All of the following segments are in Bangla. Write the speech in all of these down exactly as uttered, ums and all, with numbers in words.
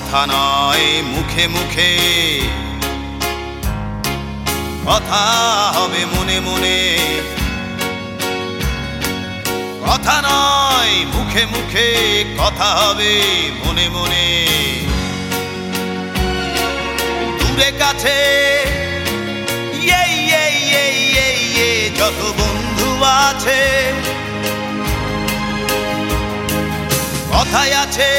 কথা নয় মুখে মুখে, কথা হবে মনে মনে। কথা নয় মুখে মুখে, কথা হবে মনে মনে। দূরে কাছে ইয়ে ইয়ে ইয়ে ইয়ে ইয়ে যত বন্ধু আছে, কথায় আছে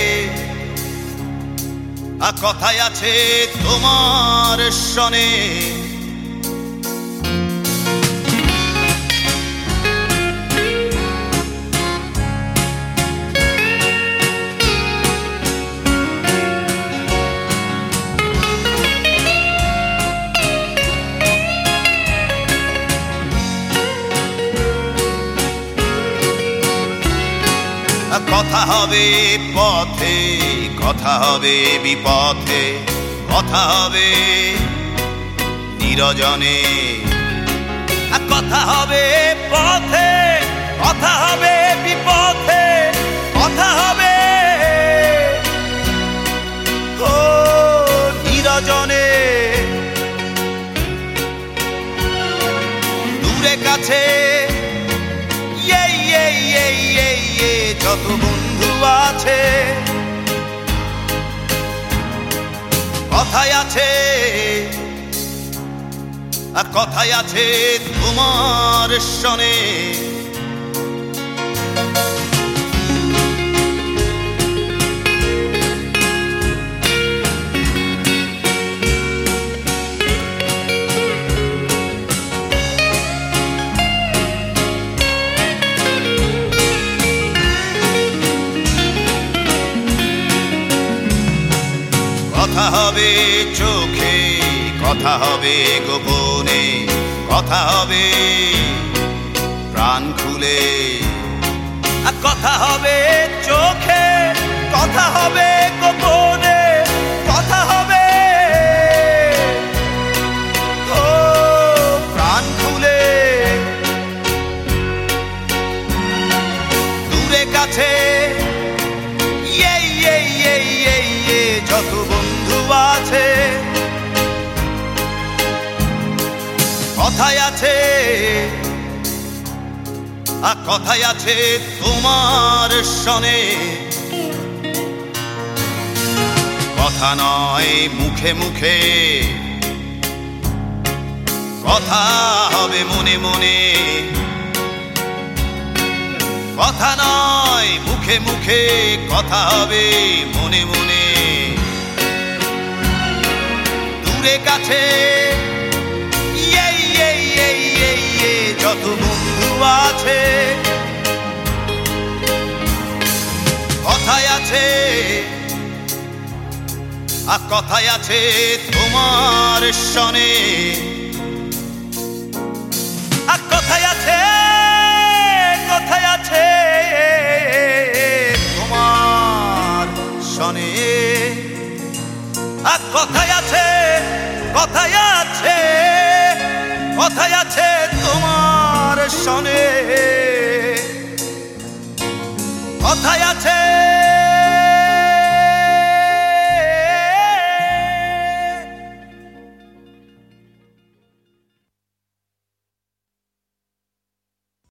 আর কথায় আছে তোমার সনে। কথা হবে পথে, কথা হবে বিপথে, কথা হবে নিরজনে। কথা হবে পথে, কথা হবে বিপথে, কথা হবে ও নিরজনে। দূরে কাছে ইয়ে ইয়ে ইয়ে ইয়ে ইয়ে যত বন্ধু আছে, কথায় আছে আর কথায় আছে তোমার সনে। কথা হবে চোখে, কথা হবে গোপনে, কথা হবে প্রাণ খুলে। আর কথা হবে চোখে, কথা হবে গোপনে, কথা হবে ও প্রাণ খুলে। দূরে কাছে ইয়ে ইয়ে ইয়ে ইয়ে ইয়ে যত বন্ধু আছে, কথায় আছে আর কথায় আছে তোমার সনে। কথা নয় মুখে মুখে, কথা হবে মনে মনে। কথা নয় মুখে মুখে, কথা হবে মনে মনে। দূরে কাছে ইয়ে ইয়ে ইয়ে ইয়ে ইয়ে যত বন্ধু আছে, কথায় আছে আর কথায় আছে তোমার সনে। আর কথায় আছে, কথায় আছে তোমার সনে। আর কথায় আছে, কথায় আছে